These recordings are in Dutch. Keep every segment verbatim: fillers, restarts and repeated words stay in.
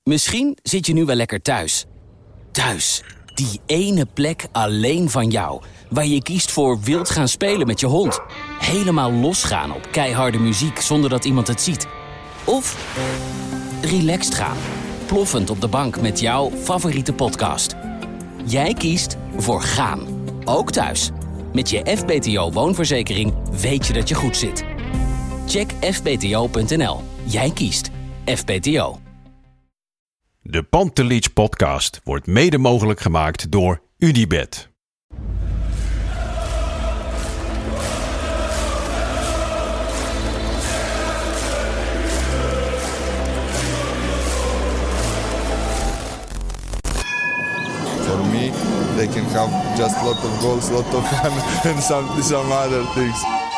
Misschien zit je nu wel lekker thuis. Thuis, die ene plek alleen van jou, waar je kiest voor wild gaan spelen met je hond. Helemaal losgaan op keiharde muziek zonder dat iemand het ziet. Of relaxed gaan, ploffend op de bank met jouw favoriete podcast. Jij kiest voor gaan, ook thuis. Met je F B T O-woonverzekering weet je dat je goed zit. Check f b t o punt n l. Jij kiest F B T O. De Pantelich podcast wordt mede mogelijk gemaakt door UdiBet. For me, they can have just a lot of goals, a lot of fun and some, some other things.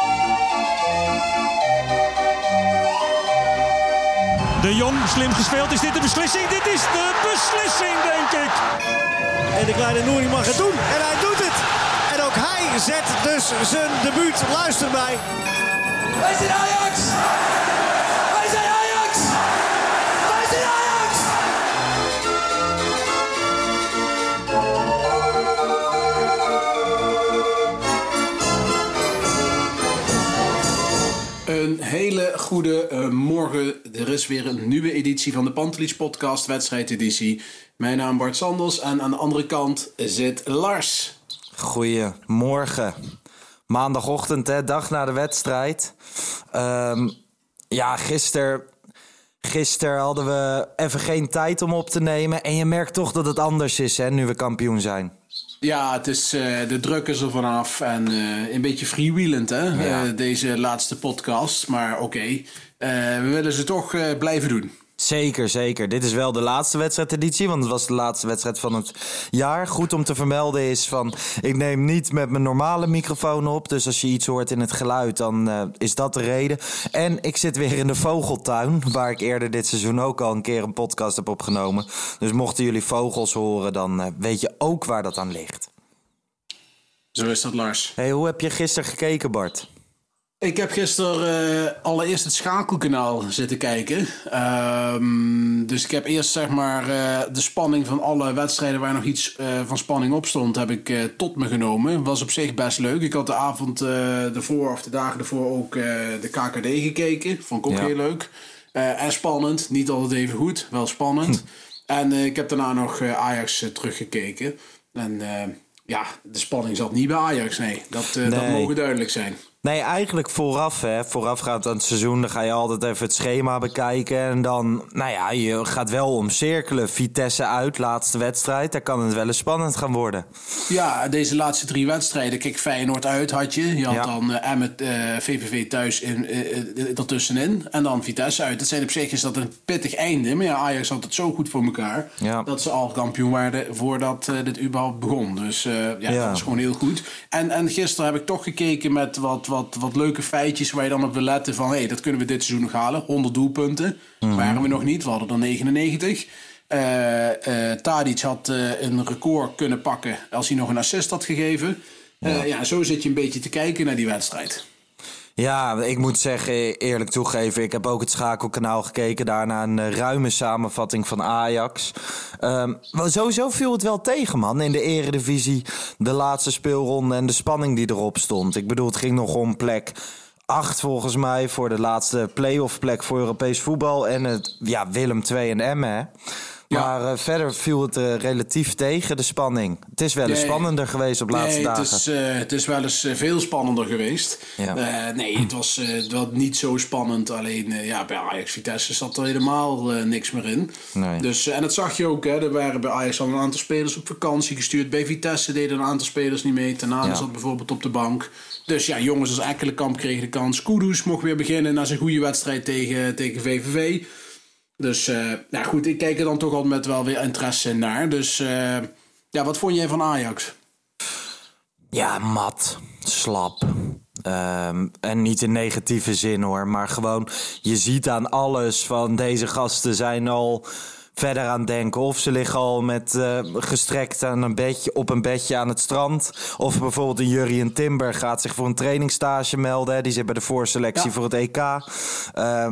De Jong, slim gespeeld. Is dit de beslissing? Dit is de beslissing, denk ik. En de kleine Nouri mag het doen. En hij doet het. En ook hij zet dus zijn debuut. Luister mij. Wij zijn Ajax! Wij zijn Ajax! Wij zijn Ajax! Een hele goede uh, morgen. Er is weer een nieuwe editie van de Pantelich podcast, wedstrijdeditie. Mijn naam is Bart Sanders en aan de andere kant zit Lars. Goedemorgen. Maandagochtend, hè, dag na de wedstrijd. Um, ja, gisteren gister hadden we even geen tijd om op te nemen. En je merkt toch dat het anders is, hè, nu we kampioen zijn. Ja, het is, uh, de druk is er vanaf en uh, een beetje freewheelend, hè, ja. uh, deze laatste podcast. Maar oké, okay. uh, we willen ze toch uh, blijven doen. Zeker, zeker. Dit is wel de laatste wedstrijdeditie, want het was de laatste wedstrijd van het jaar. Goed om te vermelden is van, ik neem niet met mijn normale microfoon op. Dus als je iets hoort in het geluid, dan uh, is dat de reden. En ik zit weer in de vogeltuin, waar ik eerder dit seizoen ook al een keer een podcast heb opgenomen. Dus mochten jullie vogels horen, dan uh, weet je ook waar dat aan ligt. Zo is dat, Lars. Hey, hoe heb je gisteren gekeken, Bart? Ik heb gisteren uh, allereerst het schakelkanaal zitten kijken. Um, dus ik heb eerst zeg maar uh, de spanning van alle wedstrijden waar nog iets uh, van spanning op stond, heb ik uh, tot me genomen. Was op zich best leuk. Ik had de avond uh, ervoor of de dagen ervoor ook uh, de K K D gekeken. Vond ik ook ja. heel leuk. Uh, en spannend. Niet altijd even goed. Wel spannend. Hm. En uh, ik heb daarna nog uh, Ajax uh, teruggekeken. En uh, ja, de spanning zat niet bij Ajax. Nee, dat, uh, nee. dat mogen duidelijk zijn. Nee, eigenlijk vooraf, hè. Voorafgaand aan het seizoen, dan ga je altijd even het schema bekijken. En dan, nou ja, je gaat wel omcirkelen. Vitesse uit, laatste wedstrijd. Daar kan het wel eens spannend gaan worden. Ja, deze laatste drie wedstrijden. Kijk, Feyenoord uit had je. Je had ja. dan uh, Emmet, uh, V V V thuis in, uh, uh, ertussenin. En dan Vitesse uit. Dat zijn op zich is dat een pittig einde. Maar ja, Ajax had het zo goed voor elkaar. Ja. Dat ze al kampioen waren voordat uh, dit überhaupt begon. Dus uh, ja, ja, dat is gewoon heel goed. En, en gisteren heb ik toch gekeken met wat... Wat, wat leuke feitjes waar je dan op wil letten van... hé, hey, dat kunnen we dit seizoen nog halen. honderd doelpunten. Mm-hmm. Waren we nog niet. We hadden er negenennegentig. Uh, uh, Tadic had uh, een record kunnen pakken... als hij nog een assist had gegeven. Ja. Uh, ja, zo zit je een beetje te kijken naar die wedstrijd. Ja, ik moet zeggen, eerlijk toegeven... ik heb ook het schakelkanaal gekeken. Daarna een uh, ruime samenvatting van Ajax. Um, sowieso viel het wel tegen, man. In de eredivisie, de laatste speelronde... en de spanning die erop stond. Ik bedoel, het ging nog om plek acht volgens mij... voor de laatste play-off plek voor Europees voetbal. En het, ja, Willem twee en Emmen, hè. Ja. Maar uh, verder viel het uh, relatief tegen, de spanning. Het is wel eens nee, spannender geweest op laatste nee, dagen. Het is, uh, het is wel eens uh, veel spannender geweest. Ja. Uh, nee, het was, uh, het was niet zo spannend. Alleen uh, ja, bij Ajax Vitesse zat er helemaal uh, niks meer in. Nee. Dus, uh, en dat zag je ook. Hè, er waren bij Ajax al een aantal spelers op vakantie gestuurd. Bij Vitesse deden een aantal spelers niet mee. Tanane ja. zat bijvoorbeeld op de bank. Dus ja, jongens als Ekkelenkamp kregen de kans. Kudus mocht weer beginnen na zijn goede wedstrijd tegen, tegen V V V. Dus uh, ja, goed, ik kijk er dan toch altijd met wel weer interesse naar. Dus uh, ja, wat vond jij van Ajax? Ja, mat, slap. Um, en niet in negatieve zin hoor, maar gewoon... je ziet aan alles van deze gasten zijn al verder aan het denken. Of ze liggen al met uh, gestrekt aan een bedje, op een bedje aan het strand. Of bijvoorbeeld een Jurrien Timber gaat zich voor een trainingsstage melden. Die zit bij de voorselectie ja. voor het E K. Um,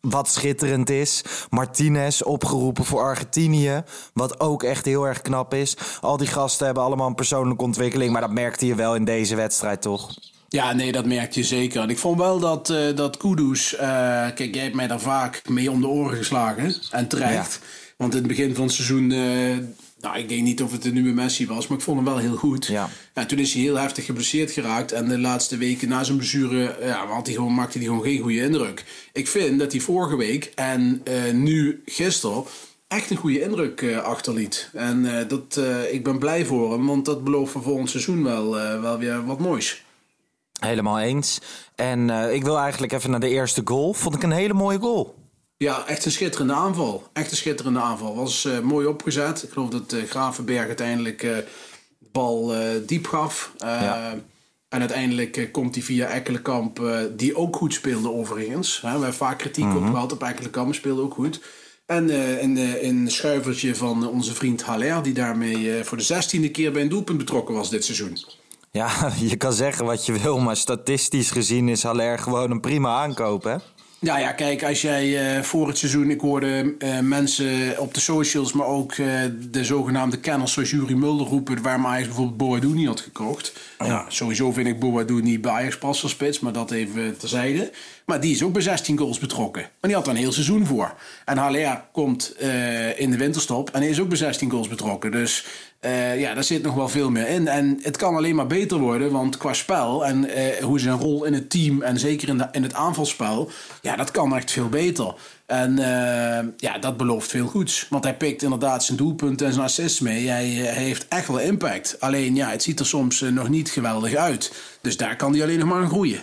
wat schitterend is. Martinez opgeroepen voor Argentinië. Wat ook echt heel erg knap is. Al die gasten hebben allemaal een persoonlijke ontwikkeling. Maar dat merkte je wel in deze wedstrijd, toch? Ja, nee, dat merk je zeker. En ik vond wel dat, uh, dat Kudus... Uh, kijk, jij hebt mij daar vaak mee om de oren geslagen. En terecht. Ja. Want in het begin van het seizoen... Uh, nou, ik denk niet of het de nieuwe Messi was, maar ik vond hem wel heel goed. Ja. Ja, toen is hij heel heftig geblesseerd geraakt. En de laatste weken na zijn blessure ja, had hij gewoon, maakte hij gewoon geen goede indruk. Ik vind dat hij vorige week en uh, nu gisteren echt een goede indruk uh, achterliet. En uh, dat, uh, ik ben blij voor hem, want dat belooft voor volgend seizoen wel, uh, wel weer wat moois. Helemaal eens. En uh, ik wil eigenlijk even naar de eerste goal. Vond ik een hele mooie goal. Ja, echt een schitterende aanval. Echt een schitterende aanval. Was uh, mooi opgezet. Ik geloof dat uh, Gravenberg uiteindelijk uh, de bal uh, diep gaf. Uh, ja. En uiteindelijk uh, komt hij via Ekkelenkamp, uh, die ook goed speelde overigens. Hè, we hebben vaak kritiek mm-hmm. op gehad op Ekkelenkamp, speelde ook goed. En uh, een, uh, een schuivertje van onze vriend Haller, die daarmee uh, voor de zestiende keer bij een doelpunt betrokken was dit seizoen. Ja, je kan zeggen wat je wil, maar statistisch gezien is Haller gewoon een prima aankoop, hè? Ja, ja, kijk, als jij uh, voor het seizoen... Ik hoorde uh, mensen op de socials, maar ook uh, de zogenaamde kenners zoals Jury Mulder roepen... waarom Ajax bijvoorbeeld Boadou niet had gekocht. Ja. Ja, sowieso vind ik Boadou niet bij Ajax pas als spits, maar dat even terzijde. Maar die is ook bij zestien goals betrokken. Maar die had er een heel seizoen voor. En Haller komt uh, in de winterstop en hij is ook bij zestien goals betrokken. Dus uh, ja, daar zit nog wel veel meer in. En het kan alleen maar beter worden, want qua spel en uh, hoe zijn rol in het team... en zeker in, de, in het aanvalspel, ja, dat kan echt veel beter. En uh, ja, dat belooft veel goeds. Want hij pikt inderdaad zijn doelpunten en zijn assists mee. Hij, hij heeft echt wel impact. Alleen ja, het ziet er soms uh, nog niet geweldig uit. Dus daar kan hij alleen nog maar aan groeien.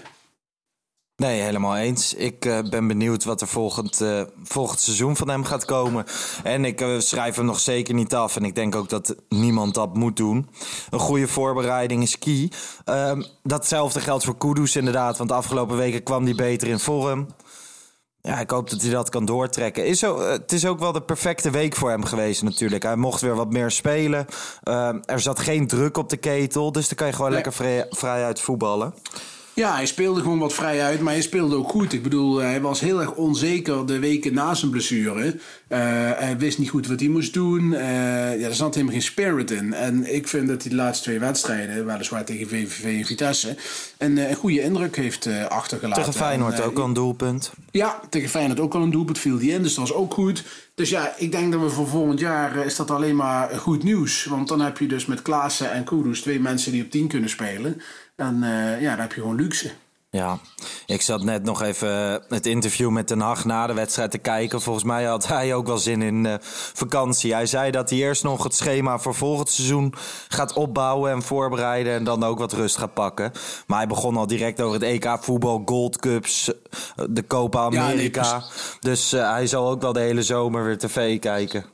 Nee, helemaal eens. Ik uh, ben benieuwd wat er volgend, uh, volgend seizoen van hem gaat komen. En ik uh, schrijf hem nog zeker niet af. En ik denk ook dat niemand dat moet doen. Een goede voorbereiding is key. Uh, datzelfde geldt voor Kudus inderdaad. Want de afgelopen weken kwam hij beter in vorm. Ja, ik hoop dat hij dat kan doortrekken. Is zo, het is ook wel de perfecte week voor hem geweest natuurlijk. Hij mocht weer wat meer spelen. Uh, er zat geen druk op de ketel. Dus dan kan je gewoon nee. lekker vrij, vrij uit voetballen. Ja, hij speelde gewoon wat vrij uit, maar hij speelde ook goed. Ik bedoel, hij was heel erg onzeker de weken na zijn blessure. Uh, hij wist niet goed wat hij moest doen. Uh, ja, er zat helemaal geen spirit in. En ik vind dat hij de laatste twee wedstrijden, weliswaar tegen V V V en Vitesse, een, een goede indruk heeft uh, achtergelaten. Tegen Feyenoord en, uh, ook al een doelpunt. Ja, tegen Feyenoord ook al een doelpunt, viel die in, dus dat was ook goed. Dus ja, ik denk dat we voor volgend jaar uh, is dat alleen maar goed nieuws. Want dan heb je dus met Klaassen en Kudus twee mensen die op tien kunnen spelen. En uh, ja, dan heb je gewoon luxe. Ja, ik zat net nog even het interview met Ten Hag na de wedstrijd te kijken. Volgens mij had hij ook wel zin in uh, vakantie. Hij zei dat hij eerst nog het schema voor volgend seizoen gaat opbouwen en voorbereiden. En dan ook wat rust gaat pakken. Maar hij begon al direct over het E K voetbal, Gold Cups, de Copa America. Ja, nee, dus uh, hij zal ook wel de hele zomer weer tv kijken.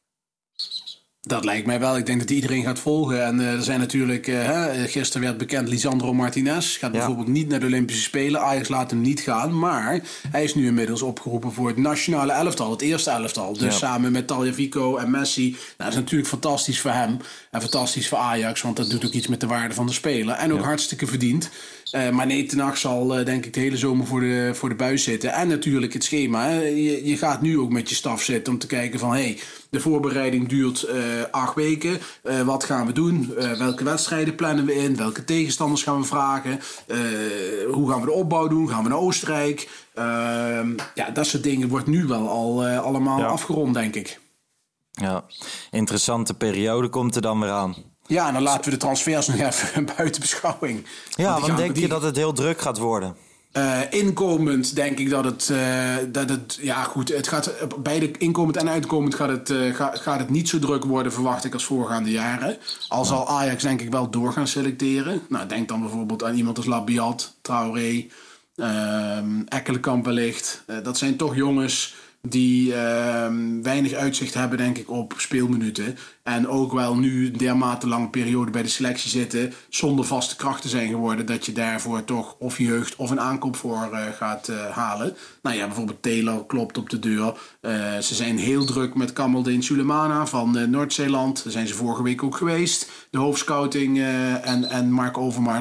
Dat lijkt mij wel. Ik denk dat iedereen gaat volgen. En uh, er zijn natuurlijk... Uh, gisteren werd bekend Lisandro Martinez. Gaat ja. bijvoorbeeld niet naar de Olympische Spelen. Ajax laat hem niet gaan. Maar hij is nu inmiddels opgeroepen voor het nationale elftal. Het eerste elftal. Dus ja. samen met Tagliafico en Messi. Nou, dat is natuurlijk fantastisch voor hem. En fantastisch voor Ajax. Want dat doet ook iets met de waarde van de speler. En ook ja. hartstikke verdiend. Uh, maar nee, Ten Hag zal uh, denk ik de hele zomer voor de, voor de buis zitten. En natuurlijk het schema. Hè. Je, je gaat nu ook met je staf zitten om te kijken van... Hey, de voorbereiding duurt uh, acht weken. Uh, wat gaan we doen? Uh, welke wedstrijden plannen we in? Welke tegenstanders gaan we vragen? Uh, hoe gaan we de opbouw doen? Gaan we naar Oostenrijk? Uh, ja, dat soort dingen wordt nu wel al uh, allemaal ja. afgerond, denk ik. Ja, interessante periode komt er dan weer aan. Ja, en dan laten we de transfers nog even buiten beschouwing. Ja, want, want denk die... je dat het heel druk gaat worden? Uh, inkomend denk ik dat het, uh, dat het ja goed, het gaat beide inkomend en uitkomend gaat het, uh, ga, gaat het niet zo druk worden, verwacht ik, als voorgaande jaren. Al zal Ajax denk ik wel door gaan selecteren. Nou, denk dan bijvoorbeeld aan iemand als Labiat, Traoré, uh, Ekkelenkamp wellicht. Uh, dat zijn toch jongens die uh, weinig uitzicht hebben, denk ik, op speelminuten. En ook wel nu een dermate lange periode bij de selectie zitten, zonder vaste krachten zijn geworden, dat je daarvoor toch of jeugd of een aankoop voor uh, gaat uh, halen. Nou ja, bijvoorbeeld Taylor klopt op de deur. Uh, ze zijn heel druk met Kamaldeen Sulemana van uh, Noord-Zeeland. Daar zijn ze vorige week ook geweest. De hoofdscouting uh, en, en Mark Overmars.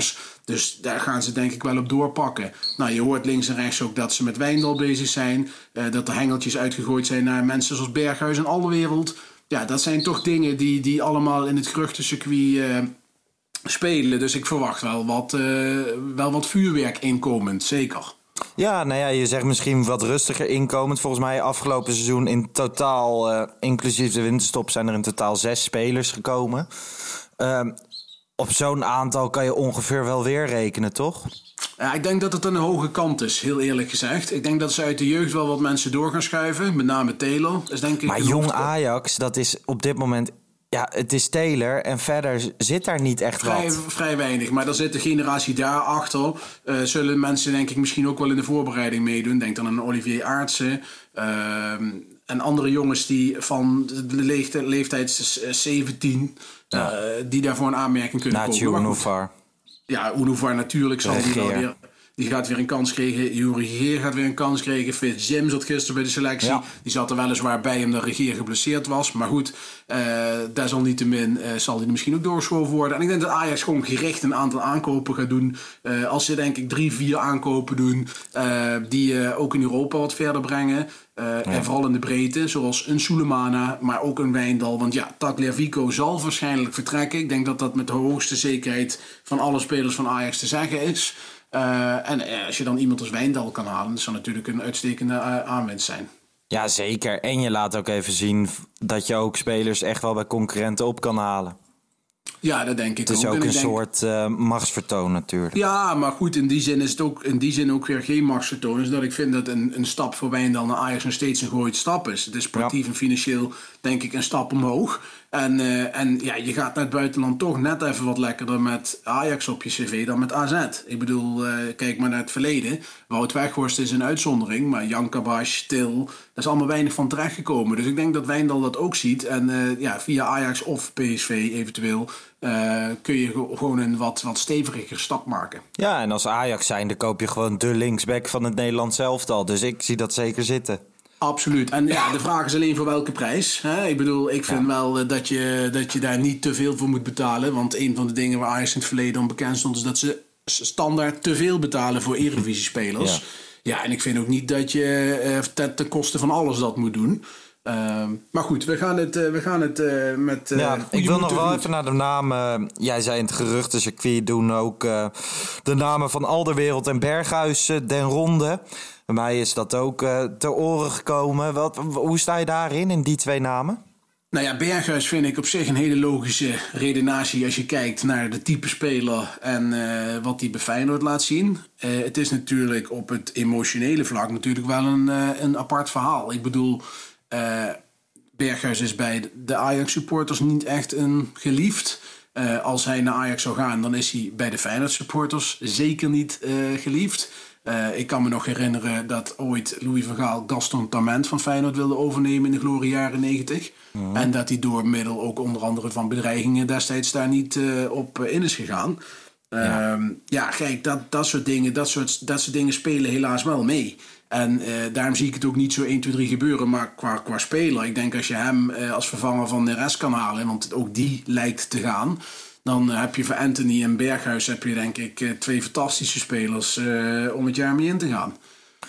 Dus daar gaan ze denk ik wel op doorpakken. Nou, je hoort links en rechts ook dat ze met Wijndal bezig zijn. Uh, dat er hengeltjes uitgegooid zijn naar mensen zoals Berghuis en Alderweireld. Ja, dat zijn toch dingen die, die allemaal in het geruchtencircuit uh, spelen. Dus ik verwacht wel wat, uh, wel wat vuurwerk inkomend, zeker. Ja, nou ja, je zegt misschien wat rustiger inkomend. Volgens mij afgelopen seizoen in totaal, uh, inclusief de winterstop, zijn er in totaal zes spelers gekomen. Uh, op zo'n aantal kan je ongeveer wel weer rekenen, toch? Ja, ik denk dat het een hoge kant is, heel eerlijk gezegd. Ik denk dat ze uit de jeugd wel wat mensen door gaan schuiven. Met name Taylor. Dus denk ik maar jong Ajax, dat is op dit moment... Ja, het is Taylor en verder zit daar niet echt vrij, wat. Vrij weinig, maar er zit de generatie daarachter. Uh, zullen mensen denk ik misschien ook wel in de voorbereiding meedoen. Denk dan aan Olivier Aartsen. Uh, en andere jongens die van de leeftijd, leeftijd zeventien... Ja. Uh, die daarvoor een aanmerking kunnen Nacho komen. Unovar. Ja, Unovar natuurlijk zal die wel weer... Die gaat weer een kans krijgen. Juri Regeer gaat weer een kans krijgen. Fitz Jim zat gisteren bij de selectie. Ja. Die zat er weliswaar bij omdat Regeer geblesseerd was. Maar goed, uh, desalniettemin uh, zal hij misschien ook doorgeschoven worden. En ik denk dat Ajax gewoon gericht een aantal aankopen gaat doen. Uh, als ze denk ik drie, vier aankopen doen. Uh, die uh, ook in Europa wat verder brengen. Uh, ja. En vooral in de breedte. Zoals een Sulemana, maar ook een Wijndal. Want ja, Tagliafico zal waarschijnlijk vertrekken. Ik denk dat dat met de hoogste zekerheid van alle spelers van Ajax te zeggen is. Uh, en uh, als je dan iemand als Wijndal kan halen, dat zou natuurlijk een uitstekende uh, aanwinst zijn. Ja, zeker. En je laat ook even zien dat je ook spelers echt wel bij concurrenten op kan halen. Ja, dat denk ik ook. Het is ook, ook een denk... soort uh, machtsvertoon natuurlijk. Ja, maar goed, in die zin is het ook, in die zin ook weer geen machtsvertoon. Dus dat ik vind dat een, een stap voor Wijndal naar Ajax nog steeds een gooide stap is. Het is sportief ja. en financieel denk ik een stap omhoog. En, uh, en ja, je gaat naar het buitenland toch net even wat lekkerder met Ajax op je cv dan met A Z. Ik bedoel, uh, kijk maar naar het verleden. Wout Weghorst is een uitzondering, maar Jan Kabach, Til, daar is allemaal weinig van terechtgekomen. Dus ik denk dat Wijndal dat ook ziet. En uh, ja, via Ajax of P S V eventueel uh, kun je gewoon een wat, wat steviger stap maken. Ja, en als Ajax zijnde koop je gewoon de linksback van het Nederlands elftal. Dus ik zie dat zeker zitten. Absoluut. En ja, de vraag is alleen voor welke prijs. Hè? Ik bedoel, ik vind ja. wel dat je, dat je daar niet te veel voor moet betalen. Want een van de dingen waar Ajax in het verleden om bekend stond, is dat ze standaard te veel betalen voor Eredivisie-spelers. Ja. ja, en ik vind ook niet dat je uh, ten, ten koste van alles dat moet doen. Uh, maar goed, we gaan het, uh, we gaan het uh, met... Uh, ja, ik wil nog wel even naar de namen. Jij zei in het geruchtencircuit doen ook uh, de namen van Alderweireld en Berghuis uh, den ronde. Bij mij is dat ook uh, ter oren gekomen. Wat, hoe sta je daarin, in die twee namen? Nou ja, Berghuis vind ik op zich een hele logische redenatie als je kijkt naar de type speler en uh, wat hij bij Feyenoord laat zien. Uh, het is natuurlijk op het emotionele vlak natuurlijk wel een, uh, een apart verhaal. Ik bedoel, uh, Berghuis is bij de Ajax-supporters niet echt een geliefd. Uh, als hij naar Ajax zou gaan, dan is hij bij de Feyenoord-supporters zeker niet uh, geliefd. Uh, ik kan me nog herinneren dat ooit Louis van Gaal Gaston Tament van Feyenoord wilde overnemen in de gloriejaren negentig. Mm-hmm. En dat hij door middel ook onder andere van bedreigingen destijds daar niet uh, op in is gegaan. Ja, uh, ja kijk, dat, dat, soort dingen, dat, soort, dat soort dingen spelen helaas wel mee. En uh, daarom zie ik het ook niet zo één, twee, drie gebeuren. Maar qua, qua speler, ik denk als je hem uh, als vervanger van Neres kan halen, want ook die lijkt te gaan, dan uh, heb je voor Anthony en Berghuis heb je denk ik uh, twee fantastische spelers uh, om het jaar mee in te gaan.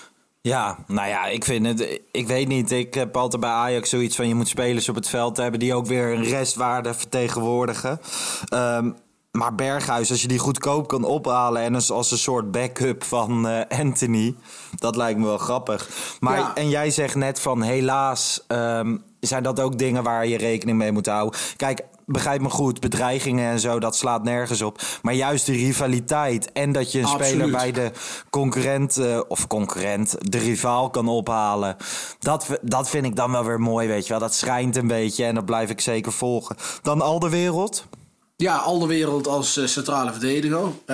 Ja, nou ja, ik vind het, ik weet niet, ik heb altijd bij Ajax zoiets van je moet spelers op het veld hebben die ook weer een restwaarde vertegenwoordigen. Um, Maar Berghuis, als je die goedkoop kan ophalen en als, als een soort backup van uh, Anthony, dat lijkt me wel grappig. Maar ja. En jij zegt net van helaas um, zijn dat ook dingen waar je rekening mee moet houden. Kijk, begrijp me goed, bedreigingen en zo, dat slaat nergens op. Maar juist de rivaliteit en dat je een Absoluut. speler bij de concurrent, uh, of concurrent, de rivaal kan ophalen. Dat, dat vind ik dan wel weer mooi, weet je wel. Dat schijnt een beetje en dat blijf ik zeker volgen. Dan Alderweireld. Ja, Alderweireld als uh, centrale verdediger. Uh,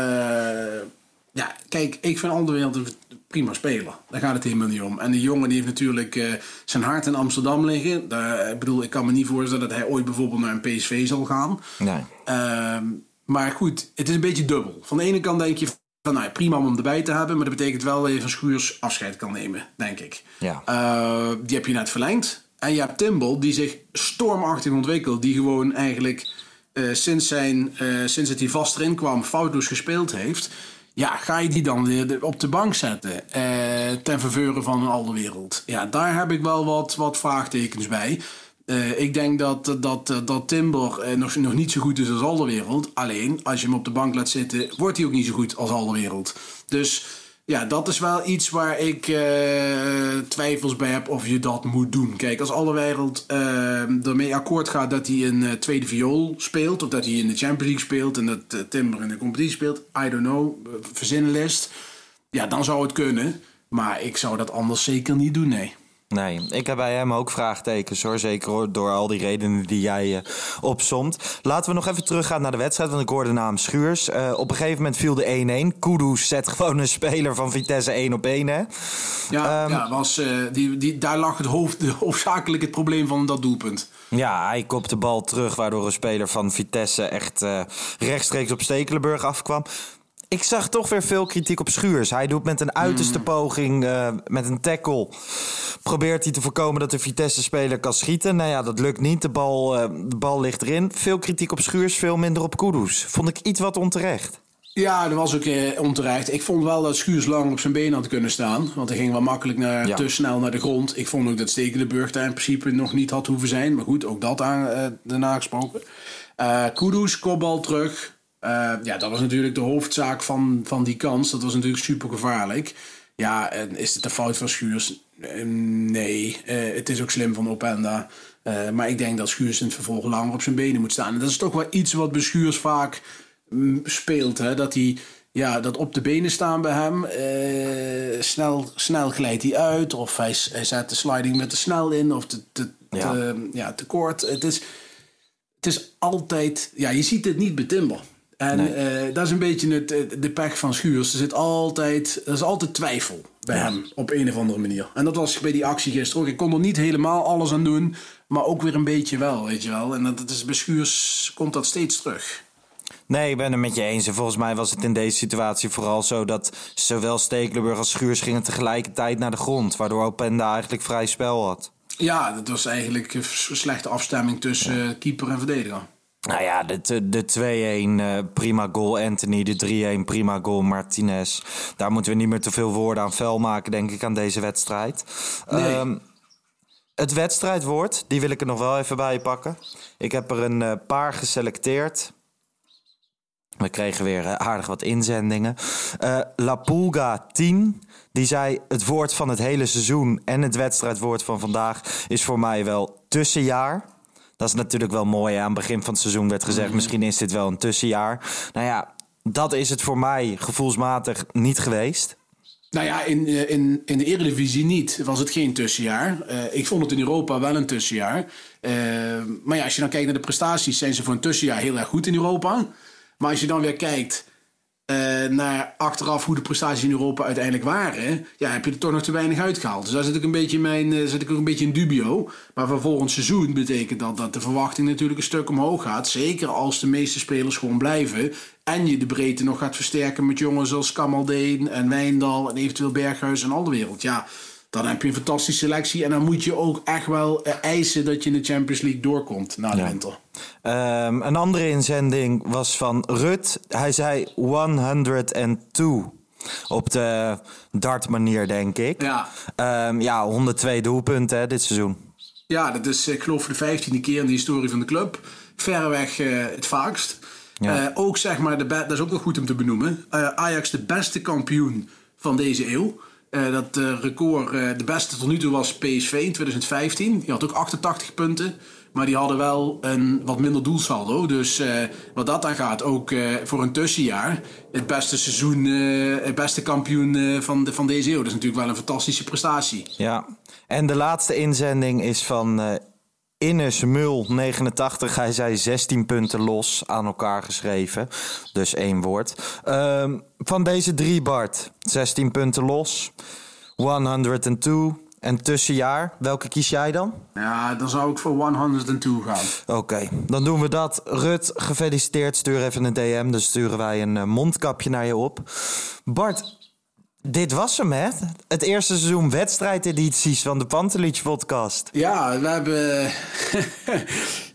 ja, kijk, ik vind Alderweireld een prima speler. Daar gaat het helemaal niet om. En die jongen die heeft natuurlijk uh, zijn hart in Amsterdam liggen. Uh, ik bedoel, ik kan me niet voorstellen dat hij ooit bijvoorbeeld naar een P S V zal gaan. Nee. Uh, maar goed, het is een beetje dubbel. Van de ene kant denk je van, nou, prima om hem erbij te hebben. Maar dat betekent wel dat je van Schuurs afscheid kan nemen, denk ik. Ja. Uh, die heb je net verlengd. En je hebt Timber, die zich stormachtig ontwikkelt. Die gewoon eigenlijk uh, sinds, zijn, uh, sinds het hij vast erin kwam foutloos gespeeld heeft. Ja, ga je die dan weer op de bank zetten uh, ten faveur van een Alderweireld? Ja, daar heb ik wel wat, wat vraagtekens bij. Uh, ik denk dat, dat, dat Timber uh, nog, nog niet zo goed is als Alderweireld. Alleen, als je hem op de bank laat zitten, wordt hij ook niet zo goed als Alderweireld. Dus ja, dat is wel iets waar ik uh, twijfels bij heb of je dat moet doen. Kijk, als Alderweireld uh, ermee akkoord gaat dat hij een uh, tweede viool speelt, of dat hij in de Champions League speelt en dat uh, Timber in de competitie speelt, I don't know, uh, verzinnenlist. Ja, dan zou het kunnen. Maar ik zou dat anders zeker niet doen, nee. Nee, ik heb bij hem ook vraagtekens hoor. Zeker door al die redenen die jij uh, opsomt. Laten we nog even teruggaan naar de wedstrijd, want ik hoorde de naam Schuurs. Uh, op een gegeven moment viel de één-één. Kudus zet gewoon een speler van Vitesse één op één, hè? Ja, um, ja was, uh, die, die, daar lag het hoofd, de, hoofdzakelijk het probleem van dat doelpunt. Ja, hij kopt de bal terug, waardoor een speler van Vitesse echt uh, rechtstreeks op Stekelenburg afkwam. Ik zag toch weer veel kritiek op Schuurs. Hij doet met een uiterste mm. poging, uh, met een tackle, probeert hij te voorkomen dat de Vitesse-speler kan schieten. Nou ja, dat lukt niet. De bal, uh, de bal ligt erin. Veel kritiek op Schuurs, veel minder op Kudus. Vond ik iets wat onterecht. Ja, dat was ook eh, onterecht. Ik vond wel dat Schuurs lang op zijn benen had kunnen staan. Want hij ging wel makkelijk naar, ja. te snel naar de grond. Ik vond ook dat Stekelenburg daar in principe nog niet had hoeven zijn. Maar goed, ook dat aan, uh, daarna gesproken. Uh, Kudus, kopbal terug. Uh, ja, dat was natuurlijk de hoofdzaak van, van die kans. Dat was natuurlijk super gevaarlijk. Ja, en is het een fout van Schuurs? Uh, nee, uh, het is ook slim van Openda. Uh, maar ik denk dat Schuurs in het vervolg langer op zijn benen moet staan. En dat is toch wel iets wat bij Schuurs vaak mm, speelt. Hè? Dat hij, ja, dat op de benen staan bij hem. Uh, snel, snel glijdt hij uit. Of hij, hij zet de sliding met te snel in. Of te, te, ja. te, ja, te kort. Het is, het is altijd... Ja, je ziet het niet bij Timber. En nee. uh, dat is een beetje het, de pech van Schuurs. Er zit altijd, er is altijd twijfel bij ja. hem op een of andere manier. En dat was bij die actie gisteren ook. Ik kon er niet helemaal alles aan doen, maar ook weer een beetje wel, weet je wel. En dat, dat is, bij Schuurs komt dat steeds terug. Nee, ik ben het met je eens. En volgens mij was het in deze situatie vooral zo dat zowel Stekelenburg als Schuurs gingen tegelijkertijd naar de grond. Waardoor Openda eigenlijk vrij spel had. Ja, dat was eigenlijk een slechte afstemming tussen ja. keeper en verdediger. Nou ja, de, de twee-één uh, prima goal Anthony, de drie-één prima goal Martinez. Daar moeten we niet meer te veel woorden aan vuil maken, denk ik, aan deze wedstrijd. Nee. Um, het wedstrijdwoord, die wil ik er nog wel even bij pakken. Ik heb er een uh, paar geselecteerd. We kregen weer uh, aardig wat inzendingen. Uh, La Pulga tien, die zei het woord van het hele seizoen en het wedstrijdwoord van vandaag is voor mij wel tussenjaar. Dat is natuurlijk wel mooi. Aan het begin van het seizoen werd gezegd, mm. misschien is dit wel een tussenjaar. Nou ja, dat is het voor mij gevoelsmatig niet geweest. Nou ja, in, in, in de Eredivisie niet. Was het geen tussenjaar. Uh, ik vond het in Europa wel een tussenjaar. Uh, maar ja, als je dan kijkt naar de prestaties, zijn ze voor een tussenjaar heel erg goed in Europa. Maar als je dan weer kijkt uh, naar achteraf hoe de prestaties in Europa uiteindelijk waren, ja, heb je er toch nog te weinig uitgehaald. Dus daar zit ik een beetje mijn, uh, zit ik ook een beetje in dubio. Maar voor volgend seizoen betekent dat dat de verwachting natuurlijk een stuk omhoog gaat. Zeker als de meeste spelers gewoon blijven. En je de breedte nog gaat versterken met jongens als Kamaldeen en Wijndal en eventueel Berghuis en Alderweireld. Ja, dan heb je een fantastische selectie. En dan moet je ook echt wel uh, eisen dat je in de Champions League doorkomt na de ja. winter. Um, een andere inzending was van Rut. Hij zei honderdtwee op de dart manier, denk ik. Ja, um, ja honderdtwee doelpunten hè, dit seizoen. Ja, dat is ik geloof voor de vijftiende keer in de historie van de club. Verreweg uh, het vaakst. Ja. Uh, ook zeg maar, de be- dat is ook nog goed om te benoemen. Uh, Ajax de beste kampioen van deze eeuw. Uh, dat uh, record, uh, de beste tot nu toe was P S V in twintig vijftien. Die had ook achtentachtig punten. Maar die hadden wel een wat minder doelsaldo. Dus uh, wat dat aan gaat, ook uh, voor een tussenjaar. Het beste seizoen, uh, het beste kampioen uh, van, de, van deze eeuw. Dat is natuurlijk wel een fantastische prestatie. Ja, en de laatste inzending is van uh, Ines Mul negenentachtig. Hij zei zestien punten los aan elkaar geschreven. Dus één woord. Uh, van deze drie, Bart. zestien punten los. honderdtwee. En tussenjaar, welke kies jij dan? Ja, dan zou ik voor honderdtwee gaan. Oké, okay, dan doen we dat. Rut, gefeliciteerd. Stuur even een D M, dan sturen wij een uh, mondkapje naar je op. Bart, dit was hem, hè? Het eerste seizoen wedstrijdedities van de Pantelic podcast. Ja, we hebben...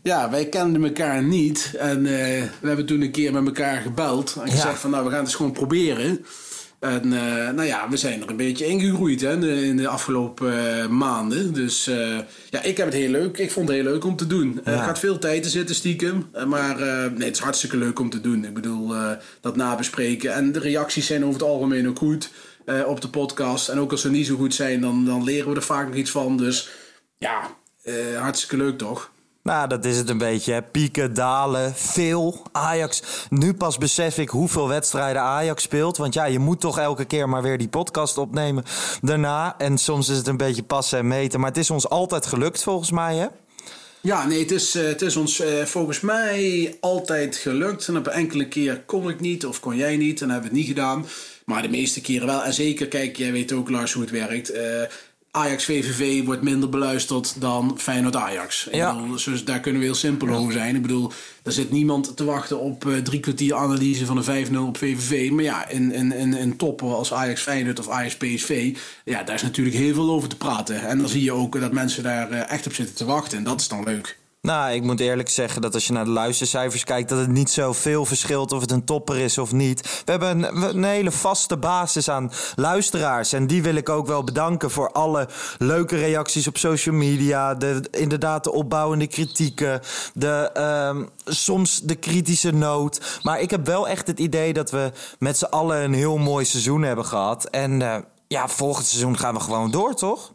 Ja, wij kenden elkaar niet. En uh, we hebben toen een keer met elkaar gebeld. En gezegd ja. van, nou, we gaan het eens gewoon proberen. En uh, nou ja, we zijn er een beetje ingegroeid hè, in, de, in de afgelopen uh, maanden. Dus uh, ja, ik heb het heel leuk. Ik vond het heel leuk om te doen. Ja. Er gaat veel tijd in zitten stiekem. Maar uh, nee, het is hartstikke leuk om te doen. Ik bedoel, uh, dat nabespreken. En de reacties zijn over het algemeen ook goed uh, op de podcast. En ook als ze niet zo goed zijn, dan, dan leren we er vaak nog iets van. Dus ja, uh, hartstikke leuk toch? Nou, dat is het een beetje. Hè. Pieken, dalen, veel. Ajax. Nu pas besef ik hoeveel wedstrijden Ajax speelt. Want ja, je moet toch elke keer maar weer die podcast opnemen daarna. En soms is het een beetje passen en meten. Maar het is ons altijd gelukt volgens mij, hè? Ja, nee, het is, uh, het is ons uh, volgens mij altijd gelukt. En op een enkele keer kon ik niet of kon jij niet. En dan hebben we het niet gedaan. Maar de meeste keren wel. En zeker, kijk, jij weet ook, Lars, hoe het werkt. Uh, Ajax-V V V wordt minder beluisterd dan Feyenoord-Ajax. Ja. Ik bedoel, dus daar kunnen we heel simpel over zijn. Ik bedoel, er zit niemand te wachten op uh, drie kwartier analyse van een vijf nul op V V V. Maar ja, in, in, in, in toppen als Ajax-Feyenoord of Ajax-P S V... ja, daar is natuurlijk heel veel over te praten. En dan zie je ook dat mensen daar uh, echt op zitten te wachten. En dat is dan leuk. Nou, ik moet eerlijk zeggen dat als je naar de luistercijfers kijkt... dat het niet zoveel verschilt of het een topper is of niet. We hebben een, een hele vaste basis aan luisteraars. En die wil ik ook wel bedanken voor alle leuke reacties op social media. De, inderdaad de opbouwende kritieken. De, uh, soms de kritische noot. Maar ik heb wel echt het idee dat we met z'n allen een heel mooi seizoen hebben gehad. En uh, ja, volgend seizoen gaan we gewoon door, toch?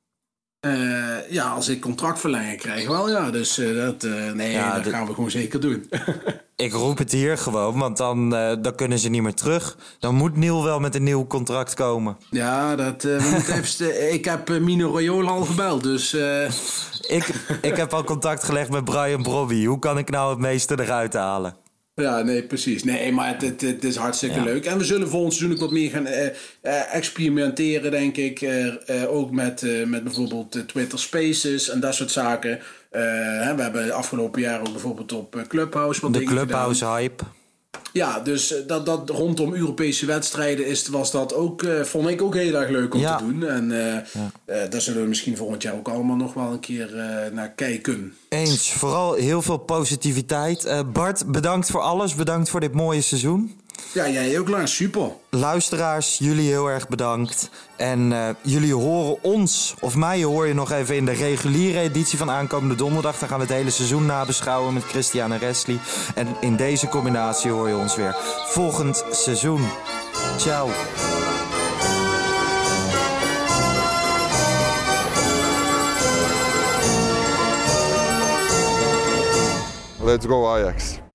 Uh, ja, als ik contractverlenging krijg wel, ja. Dus uh, dat, uh, nee, ja, dat de... gaan we gewoon zeker doen. Ik roep het hier gewoon, want dan, uh, dan kunnen ze niet meer terug. Dan moet Niel wel met een nieuw contract komen. Ja, dat, uh, we moeten even ik heb uh, Mino Raiola al gebeld, dus... Uh... ik, ik heb al contact gelegd met Brian Brobby. Hoe kan ik nou het meeste eruit halen? Ja, nee, precies. Nee, maar het, het, het is hartstikke ja. leuk. En we zullen volgend seizoen ook wat meer gaan uh, uh, experimenteren, denk ik. Uh, uh, ook met, uh, met bijvoorbeeld uh, Twitter Spaces en dat soort zaken. Uh, hè, we hebben de afgelopen jaar ook bijvoorbeeld op uh, Clubhouse wat de Clubhouse hype. Ja, dus dat, dat rondom Europese wedstrijden is, was dat ook, uh, vond ik ook heel erg leuk om ja. te doen. En uh, ja. uh, daar zullen we misschien volgend jaar ook allemaal nog wel een keer uh, naar kijken. Eens, vooral heel veel positiviteit. Uh, Bart, bedankt voor alles. Bedankt voor dit mooie seizoen. Ja, jij ook, Lars. Super. Luisteraars, jullie heel erg bedankt. En uh, jullie horen ons, of mij hoor je nog even in de reguliere editie van aankomende donderdag. Dan gaan we het hele seizoen nabeschouwen met Christian en Wesley. En in deze combinatie hoor je ons weer volgend seizoen. Ciao. Let's go Ajax.